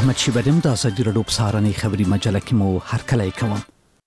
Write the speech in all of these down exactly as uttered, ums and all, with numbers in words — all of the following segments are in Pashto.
احمد شیبریم د ازادي راډیو په سهارنۍ خبري مجله کې مو هرکلی کوم.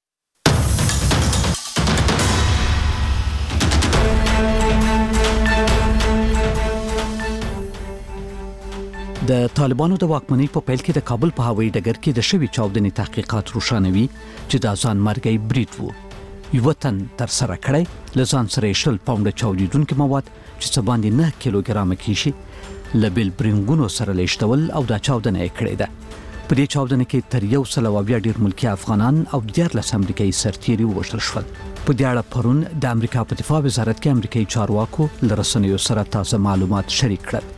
د طالبانو د واکمنۍ په پیل کې د کابل په هوایي ډګر کې د شوي چاودنې تحقیقات روښانوي چې دا ځان مرګی برید وو. یو تن تر سره کړی له ځان سره شل پاونډه چاودیدونکي مواد چې څه باندې نه کیلوګرامه کیږي له بیل برینګونو سره لیشتول او دا چاودنه یې کړې ده. په دې چاودنه کې تر یو سل او بیا ډیر ملکی افغانان او دیارلس امریکایي سرتیري ووژل شول. په دې اړه پرون د امریکا په دفاع وزارت کې امریکایي چارواکو له رسنیو سره تازه معلومات شریک کړل.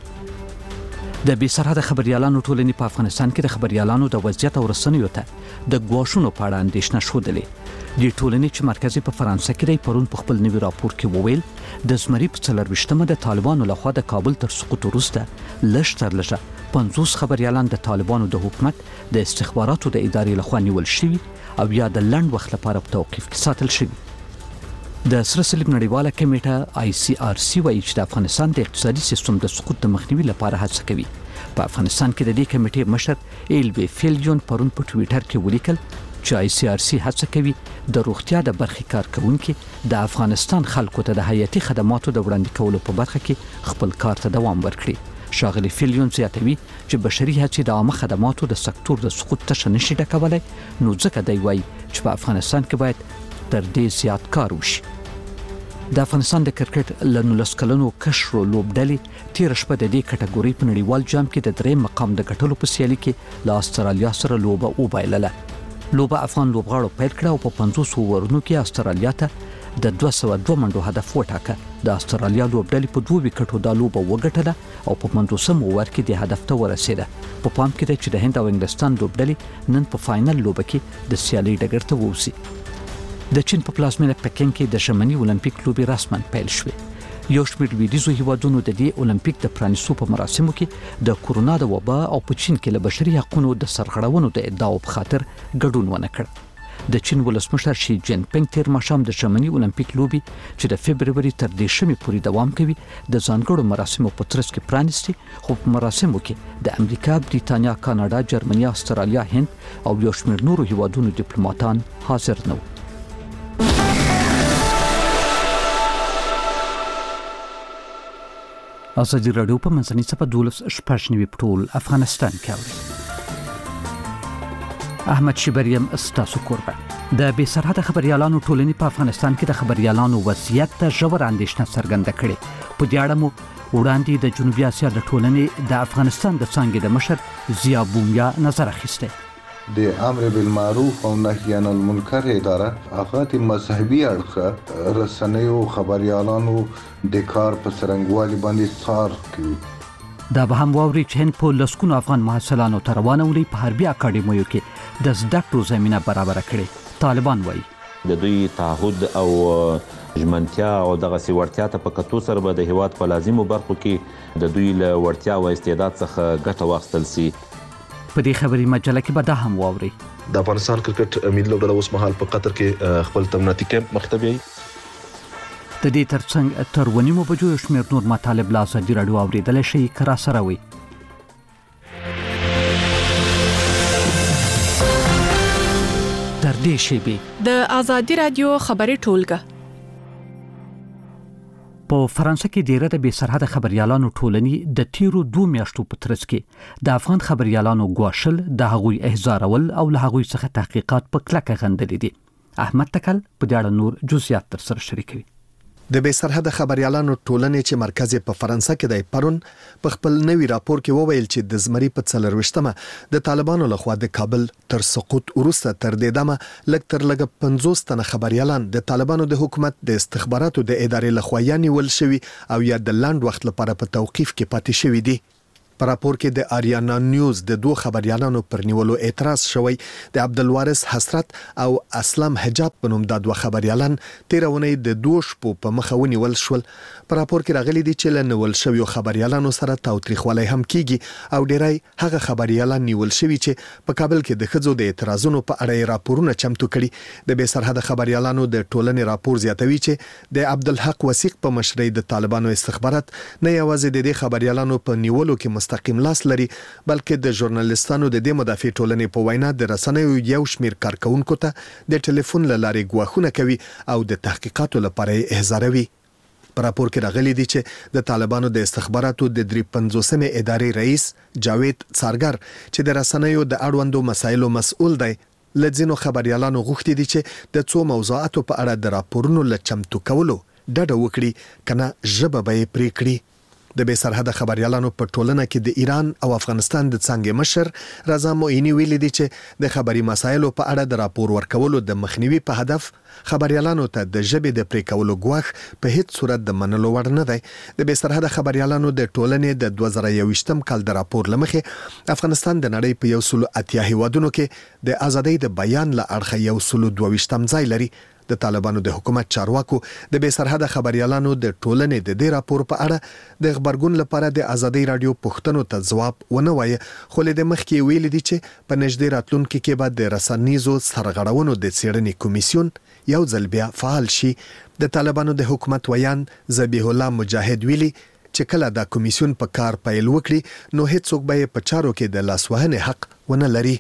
د بې سرحده خبريالانو ټولنې په افغانستان کې د خبريالانو د وضعیت او رسنیو ته د ګواښونو په اړه اندېښنه ښودلې. د ټولنې چې مرکزي په فرانسه کې دی پرون په خپل نوي راپور کې وویل د زمري په څلرویشتمه د طالبانو لخوا د کابل تر سقوط وروسته لږ تر لږه پنځوس خبريالان د طالبانو د حکومت د استخباراتو د ادارې لخوا نیول شوي او یا د لنډ وخت لپاره په توقیف کې ساتل شوي. د سره صلیب نړیواله کمیټه آی سی آر سی وایي چې د افغانستان د اقتصادي سیستم د سقوط د مخنیوي لپاره هڅه کوي. په افغانستان کې د دې کمیټې مشر ایل وی فیلیون پرون په ټویټر کې ولیکل چې آی سی آر سی هڅه کوي د روغتیا د برخې کارکونکي د افغانستان خلکو ته د حیاتي خدماتو د وړاندې کولو په برخه کې خپل کار ته دوام ورکړي. ښاغلي فیلیون زیاتوي چې بشري هڅې د عامه خدماتو د سکتور د سقوط تشه نشي ډکولی، نو ځکه دی وایي چې په افغانستان کې باید تر دې زیات کار وشي. د افغانستان د کرکټ له نولس کلنو کشرو لوبډلې تېره شپه د دې کټګورۍ په نړیوال جام کې د درېیم مقام د ګټلو په سیالي کې له استرالیا سره لوبه وبایلله. لوبه افغان لوبغاړو پیل کړه او په پنځوس اوورونو کې استرالیا ته د دوه سوه دوه منډو هدف وټاکه. د استرالیا لوبډلې په دوه وکټو دا لوبه وګټله او په پنځوسم اوور کې د هدف ته ورسېده. په پام کې ده چې د هند او انګلستان لوبډلې نن په فاینل لوبه کې د سیالۍ ډګر ته ووځي. د چین په پلازمینه پکین کې د ژمني اولمپیک لوبې رسماً پیل شوې. یو شمېر لویدیځو هیوادونو د دې اولمپیک د پرانیستو په مراسمو کې د کورونا د وبا او په چین کې له بشري حقوقو د سرغړونو د ادعاو په خاطر ګډون ونه کړ. د چین ولسمشر شي جین پینګ تیر ماښام د ژمني اولمپیک لوبې چې د فبروري تر دېرشمې پورې دوام کوي د ځانګړو مراسمو په ترڅ کې پرانیستي، خو په مراسمو کې د امریکا، بریتانیا، کاناډا، جرمني، استرالیا، هند او یو شمېر نورو هیوادونو ډیپلوماټان حاضر نه وو. ازادي راډیو په منځنۍ صفحه دولس شپږ نوي پټول افغانستان کې اوري. احمد شیبریم ستاسو کوربه. د بې سرحده خبريالانو ټولنې په افغانستان کې د خبريالانو وضعیت ته ژور اندېښنه څرګنده کړې. په دې اړه مو وړاندې د جنوبي اسیا د ټولنې د افغانستان د څانګې د مشر ضیا بومیا نظر اخیسته. د امر بالمعروف او نهی عن المنکر اداره افغات مذهبي اړخه رسنیو خبريالانو د کار په څرنګوالي باندې څار کوي. دا به هم واوري چې هند په لسکونو افغان محصلانو ته روانه ولي په حربي اکاډمیو کې د زده کړو زمينه برابر کړي. طالبان وایي د دوی تعهد او ژمنتیا او دغه سي ورتیا ته په کتو سره به د هیواد په لازمو برخو کې د دوی له ورتیا او استعداد څخه ګټه واخیستل سي. په دې خبري مجله کې به دا هم واوري د افغانستان کرکټ ملي لوبډله اوس مهال په قطر کې خپل تمریناتي کیمپ مخته بیايي. د دې ترڅنګ تر ونیمو بجو یو شمېر نور مطالب له ازادي راډیو اورېدلی شئ که راسره وئ. تر دې شیبې د ازادي راډیو خبري ټولګه په فرانسه کې ډیره د بې سرحده خبريالانو ټولنې د تیرو دوه میاشتو په ترڅ کې د افغان خبريالانو ګواښل، د هغوی احضارول او له هغوی څخه تحقیقات په کلکه غندلي دي. احمد تکل په دې اړه نور جزئیات تر سره شریکوي. د بې سرحده خبريالانو ټولنې چې مرکز په فرانسه کې دی پرون په خپل نوي راپور کې وویل چې د زمري په څلرويشتمه د طالبانو لخوا د کابل تر سقوط وروسته تر دې دمه لږ تر لږه پنځوس تنه خبريالان د طالبانو د حکومت د استخباراتو د ادارې لخوا یا نیول شوي او یا د لنډ وخت لپاره په توقیف کې پاتې شوي دي. په راپور کې د آریانا نیوز د دوه خبريالانو پر نیولو اعتراض شوی. د عبدالوارث حسرت او اسلام حجاب په نوم د دوه خبريالان تیرونه د دوه شپو په مخه ونیول شول. په راپور کې راغلي دي چې لنول شوی خبريالانو سره تاوتریخوالی هم کیږي او ډیرای هغه خبريالان نیول شوی چې په کابل کې د خځو د اعتراضونو په اړه راپورونه چمتو کړي. د بې سرحده خبريالانو د ټولنې راپور زیاتوي چې د عبدالحق وثیق په مشرۍ د طالبانو استخبارات نه یوازې د دې خبريالانو په نیولو کې مستقیم لاس لري بلکې د ژورنالیستانو د دې مدافع ټولنې په وینا د رسنیو یو شمیر کارکونکو ته د ټلیفون له لارې غواخونه کوي او د تحقیقاتو لپاره یې احضاروي. په راپور کې راغلي دي چې د طالبانو د استخباراتو د درې پنځوسمې ادارې رئیس جاوید څارګر چې د رسنیو د اړوندو مسایلو مسؤل دی لځینو خبريالانو غوښتي دي چې د څو موضوعاتو په اړه د راپورونو لچمتو کولو ډډه وکړي کنه ژبه به یې پرې کړي. د بې سرحده خبريالانو په ټولنه کې د ایران او افغانستان د څنګه مشر رضا معینی ویلي دي چې د خبري مسایلو په اړه د راپور ورکولو د مخنیوي په هدف خبريالانو ته د ژبې د پرې کولو غواخ په هیڅ صورت د منلو وړ نه دی. د بې سرحده خبريالانو د ټولنې د دوه زره یوویشتم کال د راپور لمخې افغانستان د نړۍ په یو سلو اتیا هیوادونو کې د ازادۍ د بیان له اړخه یو سلو دوه ویشتم ځای لري. د طالبانو د حکومت چارواکو د بې سرحده خبريالانو د ټولنې د دې راپور په اړه د خبرګون لپاره د ازادۍ رادیو پښتنو ته ځواب ونه وایي، خو له د مخکې ویل دي چې په نږدې راتلونکي کې به د رسنیزو سرغړونو د څېړنې کمیسیون یو ځل بیا فعال شي. د طالبانو د حکومت ویان ذبیح الله مجاهد ویلي چې کله دا کمیسیون په کار پیل وکړي نو هیڅوک به په چارو کې د لاسوهنې حق ونه لري.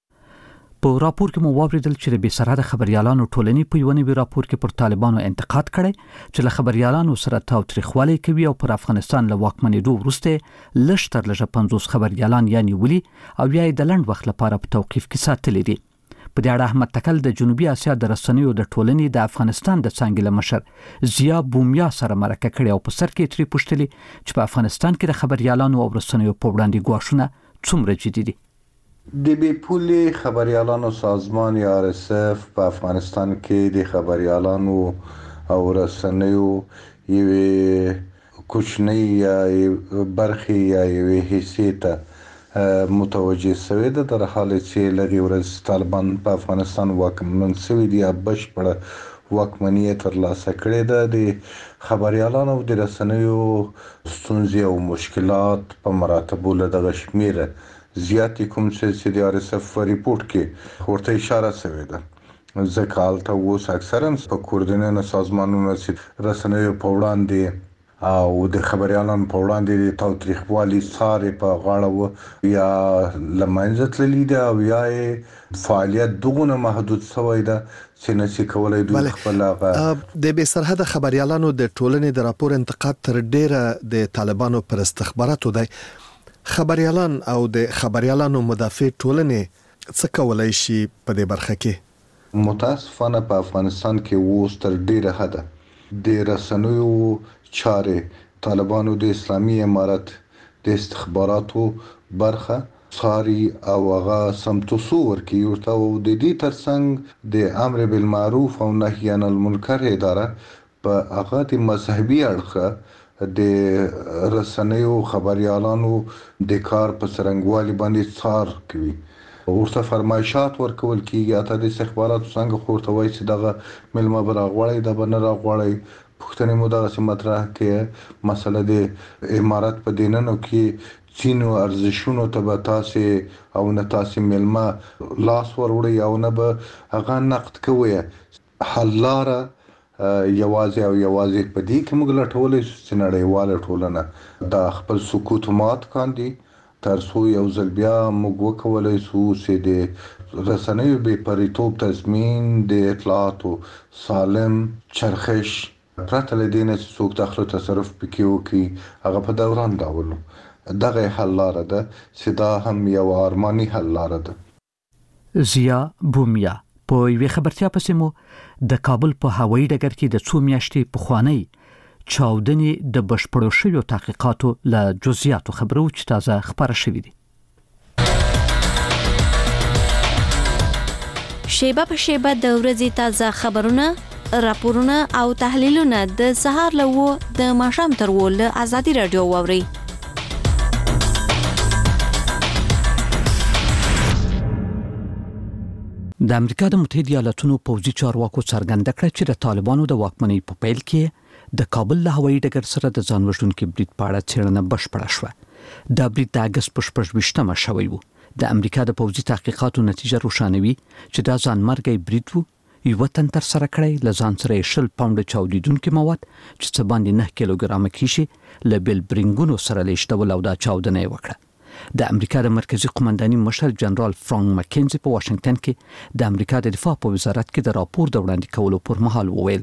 په راپور کې مو واوریدل چې د بې سرحده خبريالانو ټولنې په یو نوي راپور کې پر طالبانو انتقاد کړي چې له خبريالانو سره تاوتریخوالی کوي او پر افغانستان له واکمنېدو وروسته لږ تر لږه پنځوس خبريالان یعنی ولي او بیا یې د لنډ وخت لپاره په توقیف کې ساتلي دي. په دې اړه احمد تکل د جنوبي اسیا د رسنیو د ټولنې د افغانستان د څنګه مشر زیا بومیا سره مرکه کړې او په سر کې تری پوښتلي چې په افغانستان کې د خبريالانو او رسنیو په وړاندې ګواښونه څومره جدي دي. د بې پولې خبريالانو سازمان یا آر اس اف په افغانستان کې د خبريالانو او رسنیو یوې کوچنۍ یا برخې یا یوې حصې ته متوجه شوی ده، در حال چې لږ ورځ طالبان په افغانستان واکمن شوي دي یا بشپړه واکمني ترلاسه کړې ده. د خبريالانو او د رسنیو ستونزې او مشکلات په مراتبو له دغه شمیره زیاتې کوم چې د آر اس اف ریپورت کې ورته اشاره شوې ده. ځکه هلته اوس اکثرا په کوردینونو سازمانونو چې رسنیو په وړاندې او د خبريالانو په وړاندې د تاوتریخوالي څارې په غاړه و یا له منځه تللي ده او یا فعالیت دغونه محدود شوی ده چې نشي کولی دوی خپل هغه د بې سرحده خبريالانو د ټولنې د راپور انتقاد تر ډیره د طالبانو پر استخباراتو دی. خبريالان او د خبريالانو مدافع ټولنې څه کولای شي په دې برخه کې؟ متاسفانه په افغانستان کې اوس تر ډیره حده د رسنیو چارې طالبانو د اسلامي امارت د استخباراتو برخه څاري او هغه سمتوسو ورکوي ورته او د دې ترڅنګ د امر بالمعروف او نهي عن المنکر اداره په هغه د مذهبي اړخه د رسنیو خبريالانو د کار په څرنګوالي باندې څار کوي، ورته فرمایشات ورکول کیږي. اته د استخباراتو څنګه خورته وایي چې دغه ملما براغوړی د بنر راغوړی پښتني مو دغه سم مطرح کې مسله د امارات په دینونو کې چینو ارزښتونو ته به تاسو او نه تاسو ملما لاس وروړي او نه به هغه نقد کوي. حل لاره یوازې او یوازې په دې کې موږ لټولې چې نړیواله ټولنه د خپل سکوت مات کاندي تر څو یو ځل بیا موږ وکولای شو چې د رسنیو بې پریتوب تضمین د اطلاعاتو سالم چرخش پرته له دې نه چې څوک داخله تصرف پکې وکړي هغه په دوران ډول دغه حل لاره ده چې دا هم یو ارماني حل لاره ده. زیا بومیا په یوې خبرتیا پسې مو د کابل په هوایي ډګر کې د څو میاشتې پخوانی چاودنې د بشپړو شویو تحقیقاتو له جزئیاتو خبرو چې تازه خبره شوې دي. شیبه په شیبه د ورځې تازه خبرونه، راپورونه او تحلیلونه د سهار له و د ماښام تر و له ازادي رادیو واوري. د امریکا د متحده ایالاتونو پوځي چارواکو څرګنده کړه چې د طالبانو د واکمنۍ په پیل کې د کابل له هوایي ډګر سره د ځان وژونکي برید په اړه څېړنه بشپړه شوه. دا برید د اګست په شپږویشتمه شوی و. د امریکا د پوځي تحقیقاتو نتیجه روښانوي چې دا ځانمرګی برید و. یو تن تر سره کړی له ځان سره شل پاونډه چاودیدونکي مواد چې څه باندې نه کیلوګرامه کیشي له بل برینګونو سره لیشتول او دا چاودنه وکړه. د امریکا د مرکزی قومنداني مشر جنرال فرانک ماکینزي په واشنگټن کې د امریکا د دفاع په وزارت کې د راپور د وړاندې کولو پر مهال وویل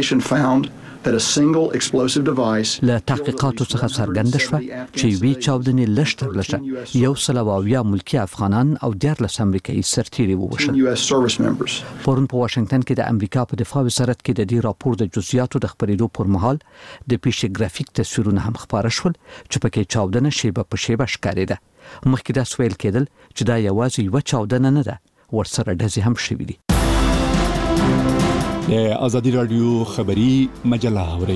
له تحقیقاتو څخه څرګنده شوه چې وی چاودنې لشتر لشه یو سل او اویا ملکی افغانان او دیارلس امریکایي سرتیري ووژل. پرون په واشنگټن کې د امریکا په دفاع وزارت کې د دې راپور د جزئیاتو د خبرېدو پر مهال د پیښې ګرافیک تصویرونه هم خپاره شول چې پکې چاودنه شیبه په شیبه ښکارېده. مخکې دا سویل کېدل چې دا یوازې یوه چاودنه نه ده، ورسره ډزې هم شوي دي. د ازادي راډیو خبري مجله اورئ.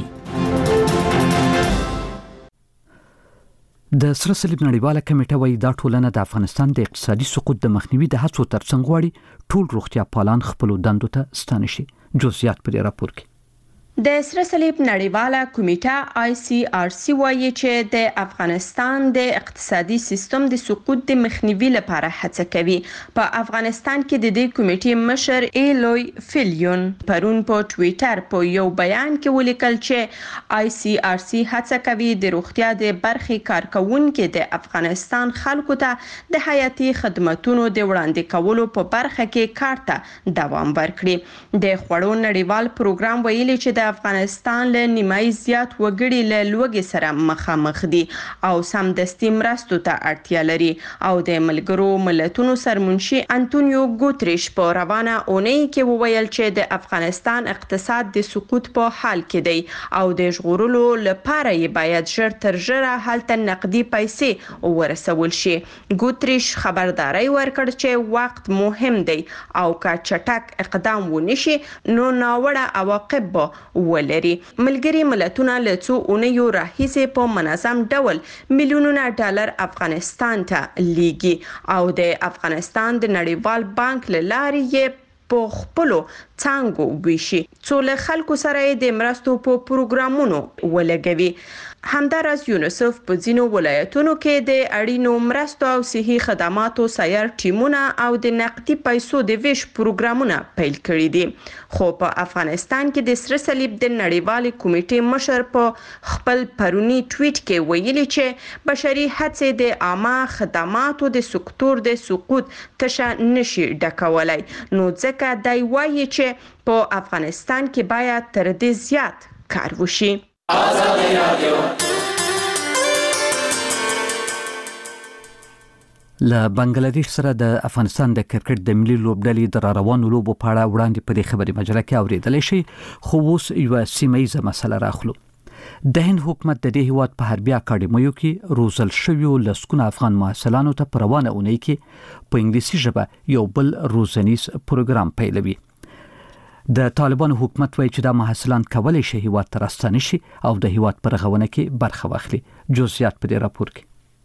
د سره صلیب نړیواله کمیټه وايي دا ټولنه د افغانستان د اقتصادي سقوط د مخنیوي د هڅو ترڅنګ غواړي ټول روغتیا پالان خپل دندو ته ستانه شي. جزئیات پر راپور کې د سره صلیب نړیواله کمیټه آی سی آر سی وایي چې د افغانستان د اقتصادي سیستم د سقوط د مخنیوي لپاره هڅه کوي. په افغانستان کې د دې کمیټې مشر ایلوی فیلیون پرون په ټوئیټر په یو بیان کې ولیکل چې آی سی آر سی هڅه کوي د روغتیا د برخې کارکونکو د افغانستان خلکو ته د حیاتي خدماتو د وړاندې کولو په برخه کې کار ته دوام ورکړي. د خوړو نړیوال پروګرام ویلي چې د افغانستان له نیمایي زیات وګړي له لوږې سره مخامخ دي او سمدستي مرستو ته اړتیا لري. او د ملګرو ملتونو سرمنشي انټونیو ګوتریش په روانه اونۍ کې وویل چې د افغانستان اقتصاد د سقوط په حال کې دی او د ژغورلو لپاره یې باید ژر تر ژره هلته نقدي پیسې ورسول شي. ګوتریش خبرداري ورکړ چې وخت مهم دی او که چټک اقدام ونشي نو ناوړه عواقب به ولري. ملګري ملتونه له څو اونیو راهیسې په منظم ډول میلیونونه ډالر افغانستان ته لیږي او د افغانستان د نړیوال بانک له لارې یې په خپلو څانګو ویشي څو له خلکو سره د مرستو په پروګرامونو ولګوي. همداراز یونیسف په ځینو ولایتونو کې د اړینو مرستو او صحي خدماتو سایر ټیمونه او د نقدي پیسو د ویش پروګرامونه پیل کړي دي. خو په افغانستان کې د سره صلیب د نړیوالې کمیټې مشر په خپل پرونی ټویټ کې ویلي چې بشري هڅې د عامه خدماتو د سکتور د سقوط تشه نشي ډکولای. نو ځکه دی وایي چې په افغانستان کې باید تر دې زیات کار وشي. له بنگلاديش سره د افغانستان د کرکټ د ملي لوبډلې د روانو لوبو په اړه وړاندې په دې خبري مجله کې اوریدل شي، خو اوس یو سیمایي مسله راخلو. د هند حکومت د دې هیواد په حربي اکاډمیو کې روزل شویو لسکونه افغان محصلانو ته په روانه اونۍ کې په انګلیسي ژبه یو بل روزنیز پروګرام پیلوي. د طالبانو حکومت وایي چې دا محصلان کولای شي هیواد ته راستانه شي او د هیواد پر رغونه کې برخه واخلي. جزئیات په دې راپور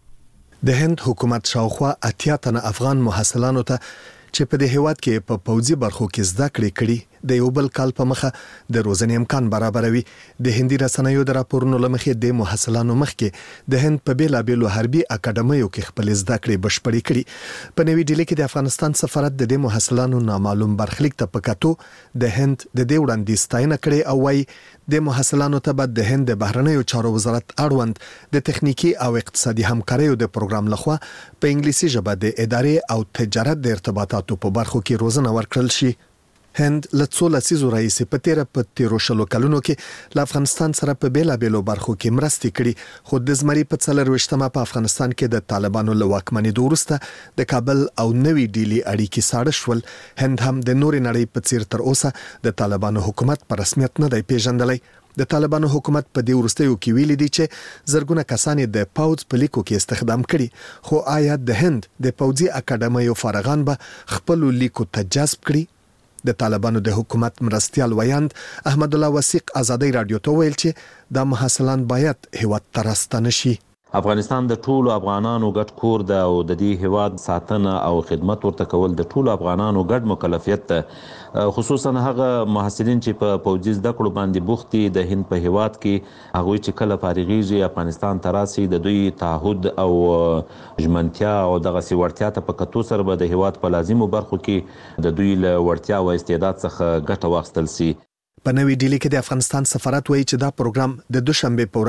کې د هند حکومت شاوخوا اتیا تنه افغان محصلانو ته چې په دې هیواد کې په پوځي برخو کې زده کړې کړي د یو بل کال په مخه د روزنې امکان برابروي. د هندي رسنیو د راپورونو لمخې د محصلانو مخکې د هند په بیلابېلو حربي اکاډمیو کې خپل زده کړې بشپړې کړي. په نوې ډیلي کې د افغانستان سفارت د دې محصلانو نامعلوم برخلیک ته پکاتو د هند د دې وړاندې ستاینه کړې او وايي د محصلانو ته بعد د هند د بهرنیو چارو وزارت اړوند د تخنیکی او اقتصادي همکاریو د پروګرام لخوا په انګلیسي ژبه د ادارې او تجارت د ارتباطاتو په برخو کې روزنه ورکړل شي. هند لڅو لسیزو رئیس په تیر په تیرو شلو کلونو کې له افغانستان سره په بیلابېلو برخو کې مرستې کړي، خو د زمري په څلرويشتمه په افغانستان کې د طالبانو له واکمنۍ وروسته د کابل او نوې ډیلی اړیکې ساړه شول. هند هم د نورې نړۍ په څیر تر اوسه د طالبانو حکومت په رسمیت نه دی پیژندلی. د طالبانو حکومت په دې وروستیو کې ویلي دي چې زرګونه کسان د پاوځ په لیکو کې استخدام کړي، خو آیا د هند د پوځي اکاډمیو فارغان به خپل لیکو ته جذب کړي؟ د طالبانو د حکومت مرستيال ویاند احمد الله وثیق ازادي رادیو ته ویل چې د محصلان باید هیواد ته راستنه شي. افغانستان د ټولو افغانانو ګډ کور ده او د دې هیواد ساتنه او خدمت ورته کول د ټولو افغانانو ګډ مکلفیت ده، خصوصا هغه محصلین چې په پوځي زده کړو باندې بوخت دي. د هند په هیواد کې هغوی چې کله فارغیږي افغانستان ته راسي د دوی تعهد او ژمنتیا او دغه وړتیا ته په کتو سره به د هیواد په لازمو برخو کې د دوی له وړتیا او استعداد څخه ګټه واخیستل شي. په نوې ډیلي کې د افغانستان سفارت وایي چې دا پروګرام د دوشنبه په ورځ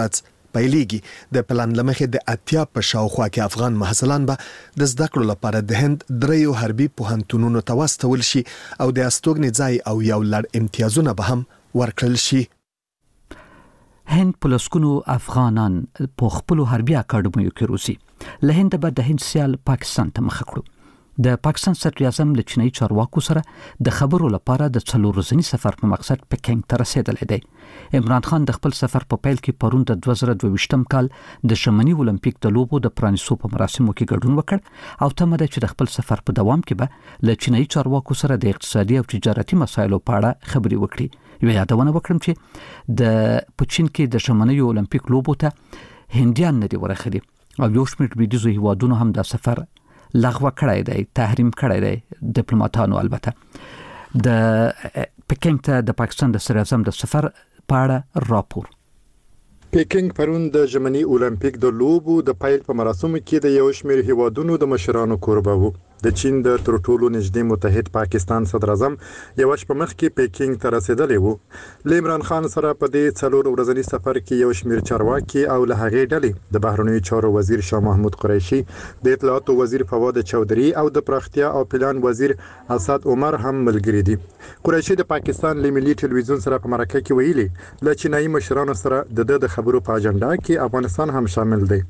پیلېږي. د پلان لمخې د اتیا په شاوخوا کې افغان محصلان به د زده کړو لپاره د هند دریو حربي پوهنتونونو ته واستول شي او د استوګنې ځای او یو لړ امتیازونه به هم ورکړل شي. هند پلسکونو افغانان په خپل حربي اکاډمیو کې روزي. له هند به د هند سیال پاکستان ته مخ کړو. د پاکستان صدر اعظم له چینایي چارواکو سره د خبرو لپاره د څلور ورځني سفر په مقصد پکینګ ته رسیدلی دی. عمران خان د خپل سفر په پیل کې پرون د دوه زره دوه ویشتم کال د ژمني اولمپیک د لوبو د پرانیستو په مراسمو کې ګډون وکړ او تمه ده چې د خپل سفر په دوام کې به له چینایي چارواکو سره د اقتصادي او تجارتي مسایلو په اړه خبرې وکړي. یو یادونه وکړم چې د پچین کې د ژمني اولمپیک لوبو ته هندیان نه دی ورغلي او یو شمېر لویدیځو هیوادونو هم د سفر لغوه کړی دی، تحریم کړی دی. ډیپلوماټانو البته د پکینګ ته د پاکستان د صدر اعظم د سفر په اړه راپور. پکینګ پرون د ژمني اولمپیک د لوبو د پیل په مراسمو کې د یو شمېر هیوادونو د مشرانو کوربه وو. د چین د تر ټولو نږدې متحد پاکستان صدر اعظم یو شپه مخکې پکینګ ته رسیدلی وو. له عمران خان سره په دې څلور ورځني سفر کې یو شمېر چارواکي او له هغې ډلې د بهرنیو چارو وزیر شاه محمود قریشي، د اطلاعاتو وزیر فواد چودھری او د پراختیا او پلان وزیر اسد عمر هم ملګري دي. قریشي د پاکستان له ملي ټلویزیون سره په مرکه کې ویلي له چینایي مشرانو سره د د خبرو په اجنډا کې افغانستان هم شامل دی.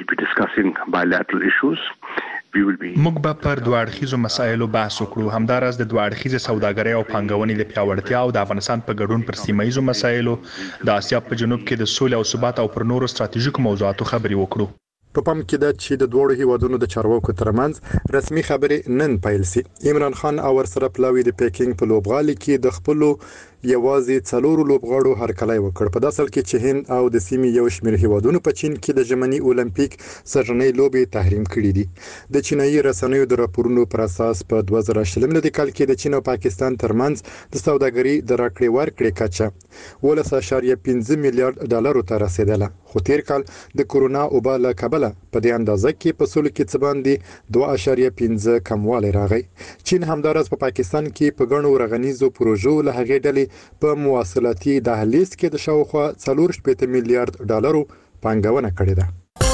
موږ به پر دوه اړخیزو مسایلو بحث وکړو، همداراز د دوه اړخیزې سوداګرۍ او پانګونې د پیاوړتیا او د افغانستان په ګډون پر سیمه ییزو مسایلو، د اسیا په جنوب کې د سولې او ثبات او پر نورو ستراتیژیکو موضوعاتو خبرې وکړو. په پام کې ده چې د دوه هیوادونو د چارواکو ترمنځ رسمي خبرې نن پیل سي. عمران خان او ورسره پلاوی د پکینګ په لوبغالي کې د خپلو یوازې څلورو لوبغاړو هرکلی وکړ. په داسې حال کې چې هند او د سیمې یو شمېر هیوادونو په چین کې د ژمني اولمپیک سرنۍ لوبې تحریم کړي دي. د چینایي رسنیو د راپورونو پر اساس په دوه زره شل میلادي کال کې د چین او پاکستان ترمنځ د سوداګرۍ د راکړې ورکړې کچه ولس اشاریه پنځه میلیارډ ډالرو ته رسیدله. خو تیر کال د کورونا وبا له کبله په دې اندازه کې په سلو کې څه باندې دوه اشاریه پنځه کموالی راغی. چین همداراز په پاکستان کې په ګڼو رغنیزو پروژو له هغې ډلې په مواصلاتي دهلیز کې د شاوخوا څلور شپېته میلیارډ ډالرو پانګونه کړې ده.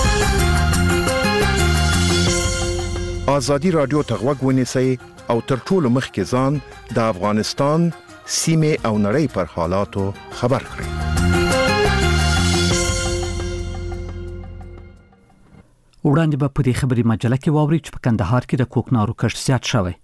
ازادي راډیو ته غوږ ونیسئ او تر ټولو مخکې ځان د افغانستان سیمې او نړۍ پر حالاتو خبر کړئ. وړاندې به په دې خبري مجله کې واوري چې په کندهار کې د کوکنارو کښت زیات شوی.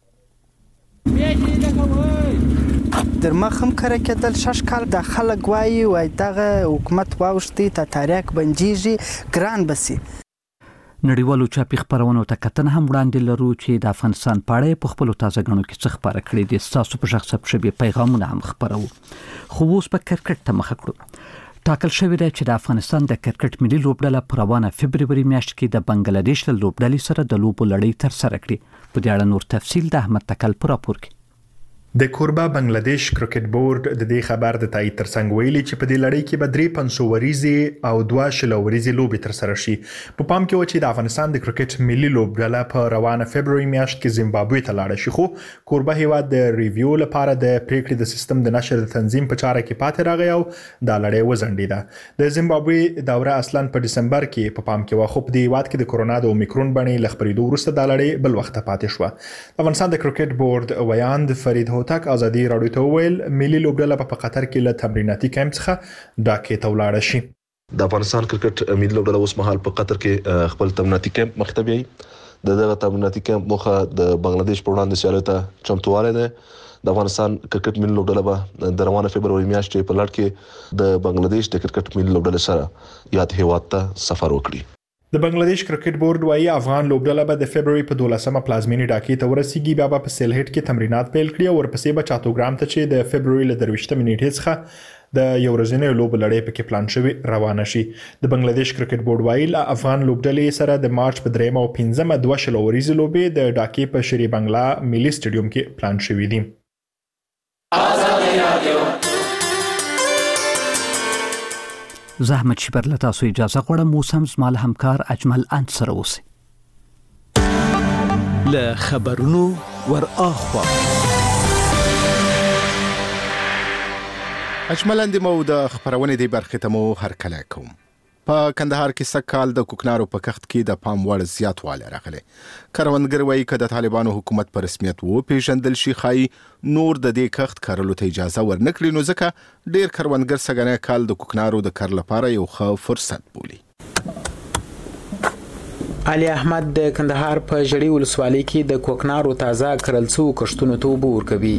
در مخ هم کار کېدل شش کال د خلک وایي وای دغه حکومت واوښتي ته تاریخ بنجیږي ګران بسی. نړیوالو چاپي خبرونو ته کتنه هم وړاندې لرو چې د افغانستان په اړه په خپلو تازه غنو کې څه خبره کړې دي. ستاسو په شخص په پیغامونه هم خبرو. خو اوس په کرکټ ته مخ کړو. ټاکل شوی دی چې د افغانستان د کرکټ ملي لوبډله په روانه فبروري میاشت کې د بنگلاديش له لوبډلې سره د لوبو لړۍ تر سره کړي. په دې اړه نور تفصیل د احمد تکل په راپور کې. د کوربه بنگلاديش کرکټ بورډ د دې خبر د تایید ترڅنګ ویلي چې په دې لړۍ کې به درې پنځه وریزې او دوه شل وریزې لوبې تر سره شي. په پام کې و چې د افغانستان د کرکټ ملي لوبډله په روانه فبروري میاشت کې زیمبابوې ته لاړه شي، خو کوربه هیواد د ریویو لپاره د پریکړې د سیستم د نشر د تنظیم په چاره کې پاتې راغی او د لړۍ وزنډیده. د زیمبابوې دوره اصلا په دسمبر کې په پام کې و، خو په دې هیواد کې د کرونا د اومیکرون بڼې له خپرېدو وروسته د لړۍ بل وخت پاتې شوه. افغانستان د کرکټ بورډ ویاند فرید هوتک ازادي راډیو ته ویل ملي لوبډله په قطر کې له تمریناتي کیمپ څخه ډاکې ته ولاړه شي. د افغانستان کرکټ ملي لوبډله اوس مهال په قطر کې خپل تمریناتي کیمپ مخ ته بیایي. د دغه تمریناتي کیمپ موخه د بنگلاديش پر وړاندې سیالیو ته چمتووالی دی. د افغانستان کرکټ ملي لوبډله به د روانه فبروري میاشتې په لړ کې د بنگلاديش د کرکټ ملي لوبډلې سره یاد هیواد ته سفر وکړي. د بنگلاديش کرکټ بورډ وايي افغان لوبډله به د فبروري په دولسمه پلازمینې ډاکې ته ورسیږي، بیا به په سیلهټ کې تمرینات پیل کړي او ورپسې به چاتوګرام ته چې د فبروري له درویشتمې نیټې څخه د یو ورځنۍ لوبو لړۍ پکې پلان شوی روانه شي. د بنگلاديش کرکټ بورډ وايي له افغان لوبډلې سره د مارچ په دریمه او پنځمه دوه شل وریزې لوبې د ډاکې په شری بنگلا ملي سټیډیوم کې پلان شوی دي. زحمت شبر له تاسو اجازه غواړم اوس هم زما له همکار اجمل انت سره اوسئ. له خبرونو ور اخوا اجمل اند مو د خبرونه دی برخه ته مو هر کله کوم. په کندهار کې سږکال د کوکنارو په کښت کې د پام وړ زیاتوالی راغلی. کروندګر وایي که د طالبانو حکومت په رسمیت وپېژندل شي ښایي نور د دې کښت کرلو ته اجازه ورنکړي، نو ځکه ډېر کروندګر سږنی کال د کوکنارو د کر لپاره یو ښه فرصت بولي. علي احمد د کندهار په ژړی ولسوالۍ کې د کوکنارو تازه کرل شوو کښتونو ته اوبه ورکوي.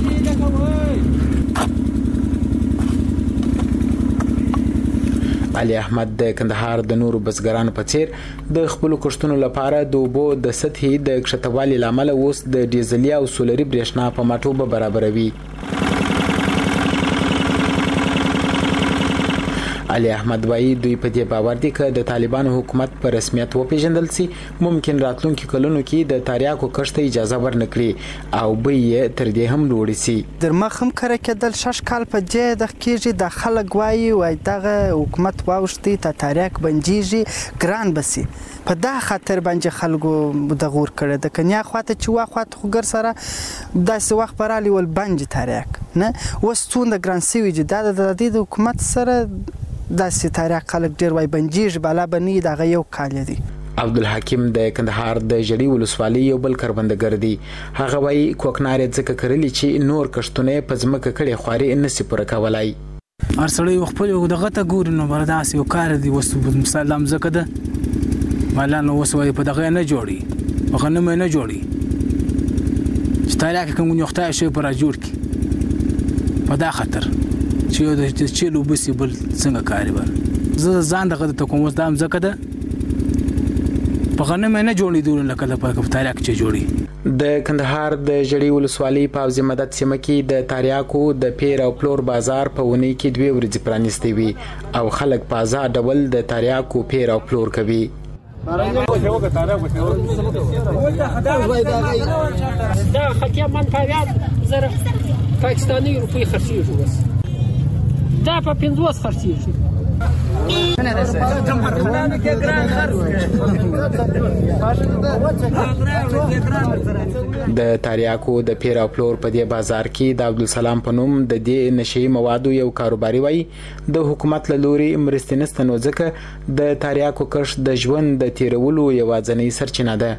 علي احمد د کندهار د نورو بزګرانو په څیر د خپل کښتونو لپاره د اوبو د سطحې د کښتوالي لامل اوس د ډیزلي او سولري برېښنا په مټو برابروي. علي احمد وایي دوی په دې باور دي چې د طالبانو حکومت په رسمیت وپېژندل سي ممکن راتلونکي کلونو کې د تریاکو کښت ته اجازه ورنکړي او به یې تر دې هم لوړ سي. در مخ هم کار کېدل شش کال په دې د کېږي د خلک وایي وای دغه حکومت واوښتي ته تریاک بنجيږي ګران بسي په دا خاطر باندې خلکو د غور کړه د کنیا خواته چې واخواته خو ګر سره داسې وخت پرالي ول بنج تریاک نه وستون د ګران سوي د د حکومت سره داسې تاریخ خلک ډیر وای بنجیږي بالا بنی دغه یو کال دی. عبدالحکیم د کندهار د ژړی ولسوالۍ یو بل کروندګر دی. هغه وایي کوکنار ځکه کرلی چې نور کښتونه په ځمکه کړي خواري نسی پوره کولای. هر سړی خپل دغه ته ګور نو برداشت یو کار دی وس مثال هم ځکه ده مالا نو وس وای په دغه نه جوړي په غنمه نه جوړي چې تاریخ کوم یو خدای شي پر جوړ کی په دا خطر چې د چلو بسی بل څنګه کاری بر زه ځان دغه ته کوم وسدام زکه ده په غنمه نه جوړې دول لکه د پاک تاریخ چې جوړي. د کندهار د ژړی ولسوالۍ په اوزي مدد سیمه کې د تاریاکو د پیر او پلور بازار په ونی کې دوه ورځې پرانیستي وي او خلک په آزاد ډول د تاریاکو پیر او پلور کوي. دا خطیه من تاریاک زره پاکستانی روپی خرڅیږي وس دا په پنځوس خرڅیږي. د تاریاکو د پیر او پلور په دې بازار کې د عبدالسلام په نوم د دې نشي موادو یو کاروباري وای د حکومت له لوري مرستې نشته نو ځکه د تاریاکو کښت د ژوند د تیرولو یوازینۍ سرچینه ده.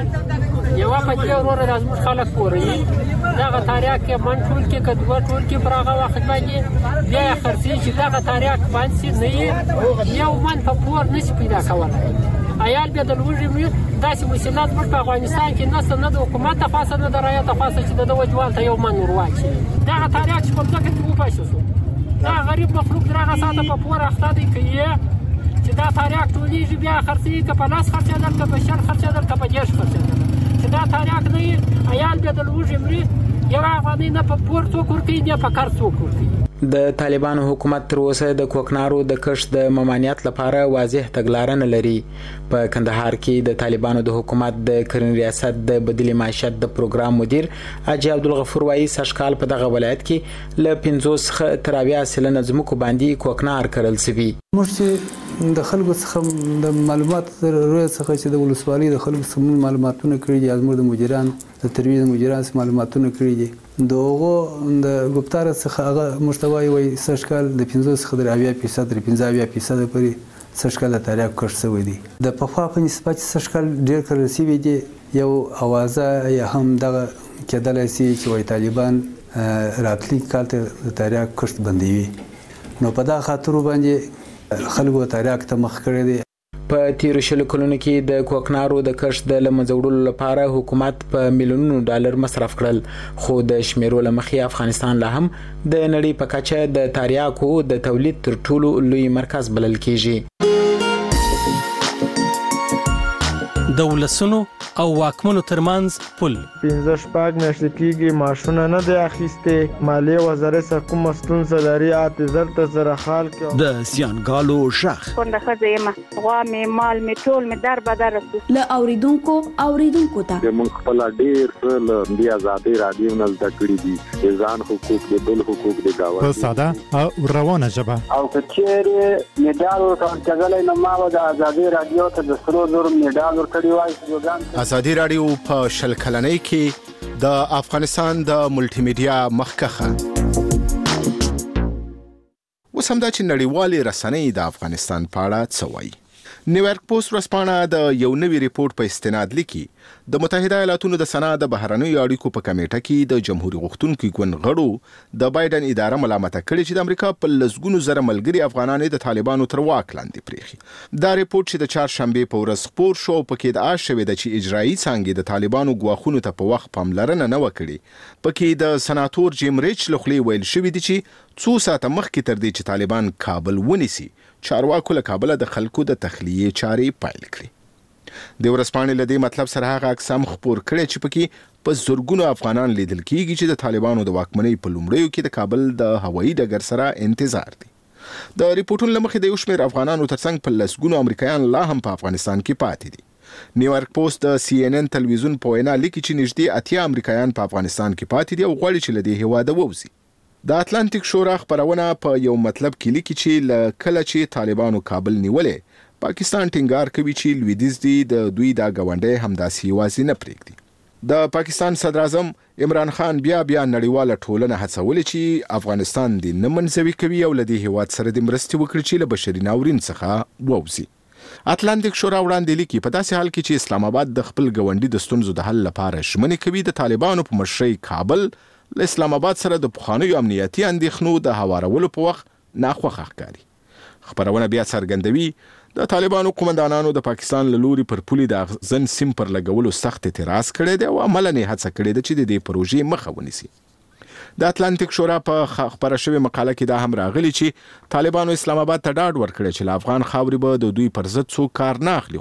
یو په دې ورور راځم خلک پورې دا تاریاک من ټول کې کډوا ټول کې پراغه وخت باندې بیا خرڅي چې دا تاریاک باندې نه یو من په پور نشي پیدا کولای. عیال به د لوږې مې داسې مسلات په افغانستان کې نه سند حکومت تفاصیل نه درایه تفاصیل چې د وجوال ته یو من ورواچي دا تاریاک په دغه کې وپاشو دا غریب مخلوق درغه ساته په پور اخته دی کوي چې دا تاریاک ټولې بیا خرڅي که په لاس خرڅ در که په شر خرڅ در که په جېش خرڅ چې دا تاریاک نه عیال به د لوږې مې یو افغاني نه په پور څوک ورکوي نه په کار څوک ورکوي. د طالبانو حکومت تر اوسه د کوکنارو د کښت د ممانعت لپاره واضح تګلاره نه لري. په کندهار کې د طالبانو د حکومت د کرنې ریاست د بدیل معیشت د پروګرام مدیر حاجي عبدالغفور وایي سږکال په دغه ولایت کې له پنځوس څخه تر اویا سلنه ځمکو باندې کوکنار کرل شوي. موږ د خلکو څخه د معلومات روی څخه چې د ولسوالۍ د خلکو څخه معلوماتونه کړي دي زموږ د مدیران د ترویج مدیران څخه معلوماتونه کړي دي دغه د ګپتار څخه هغه مشتوي وي سږکال د پنځوس څخه تر اویا فیصد تر پنځه اویا فیصد پورې سږکال د تاریخ کښت شوی دی. د پخوا په نسبت سږکال ډېر کرل شوي دي یو اوازه یا هم دغه کېدلی شي چې وایي طالبان راتلونکي کال ته د تاریخ کښت بندوي نو په دغه خاطرو باندې خلکو تاریخ ته مخ کړی دی. په تیرو شلو کلونو کې د کوکنارو د کښت د له منځه وړلو لپاره حکومت په میلیونونو ډالر مصرف کړل خو د شمیرو له مخې افغانستان لا هم د نړۍ په کچه د تریاکو د تولید تر ټولو لوی مرکز بلل کیږي. د ولسونو او واکمنو ترمنځ پل پنځه شپږ میاشتې کېږي معاشونه نه دی اخیستې مالیې وزارت سره کومه ستونزه لري اته زر ته زره خال کې د زیانګالو غږ کونډه ښځه یم غوا مې مال مې ټول مې در بدر رسو له اوریدونکو اوریدونکو ته موږ خپل ډېر څه له دې ازادي رادیو نه زده کړي دي د ځان حقوق د بل حقوق د گاونډي په ساده او روانه ژبه او کچېره میډال ورکړل نو ما د ازادي رادیو ته د سرو زر میډال ورکړی وای. ازادي رادیو په شل کلنۍ کې د افغانستان د ملټي میډیا مخکخه اوس همدا چې نړیوالې رسنۍ د افغانستان په اړه څه وایي. نیویارک پوسټ ورځپاڼه د یو نوي ریپورت په استناد لیکي د متحده ایالاتونو د سنا د بهرنیو اړیکو په کمیټه کې د جمهوریت غوښتونکو ګوند غړو د بایدن اداره ملامت کړې چې د امریکا په لسګونو زره ملګري افغانان د طالبانو تر واک لاندې پریخي. دا ریپورت چې د چهارشنبه په ورځ خپور شو پکې د آشوي د چې اجرایي څنګه د طالبانو غواخونو ته په وخت پاملرنه نه وکړي. پکې د سناتور جیم ریچ لخوا ویل شوی دی چې څو ساعته مخکې تر دې چې طالبان کابل ونیسي چارواکو له کابل د خلکو د تخلیه چارې پیل کړې. د ورځپاڼې له دې مطلب سره هغه اقسام خپور کړي چې پکې په زورګونو افغانان لیدل کیږي چې د طالبانو د واکمنۍ په لومړیو کې د کابل د هوایي ډګر سره انتظار دي. د ریپورتونو لمخې د یو شمېر افغانانو ترڅنګ په لسګونو امریکایان لا هم په افغانستان کې پاتې دي. نیویارک پوسټ د سی ان ان تلویزیون په وینا لیکي چې نږدې اتیا امریکایان په افغانستان کې پاتې دي او غواړي چې له دې هیواده ووځي. د اتلانتیک شورا خبرونه په یو مطلب کې لیکي چې ل کله چې طالبانو کابل نیولې پاکستان ټینګار کوي چې لویدیځ دی د دوی د غونډې همداسي یوازې نه پرېږدي. د پاکستان صدر اعظم عمران خان بیا بیا نړیواله ټولنه هڅولې چې افغانستان د نمنځوي کوي او له دې هیواد سره د مرستې وکړي چې له بشري ناورین څخه ووځي. اتلانتیک شورا وړاندې لیکي په داسې حال کې چې اسلام آباد د خپل غونډې د ستونزو د حل لپاره ژمنې کوي د طالبانو په مشرۍ کابل له اسلام آباد سره د پخوانیو امنیتي اندېښنو د هوارولو په وخت ناخوښه ښکاري. خبرونه بیا څرګندوي د طالبانو قومندانانو د پاکستان له لوري پر پولي د اغزن سیم پر لګولو سخت اعتراض کړی دی او عملاً یې هڅه کړې ده چې د دې پروژې مخه ونیسي. د اتلانتیک شورا په خبره شوې مقاله کې دا هم راغلی چې طالبانو اسلام آباد ته ډاډ ورکړی چې له افغان خاورې به د دوی پر ضد څوک کار نه اخلي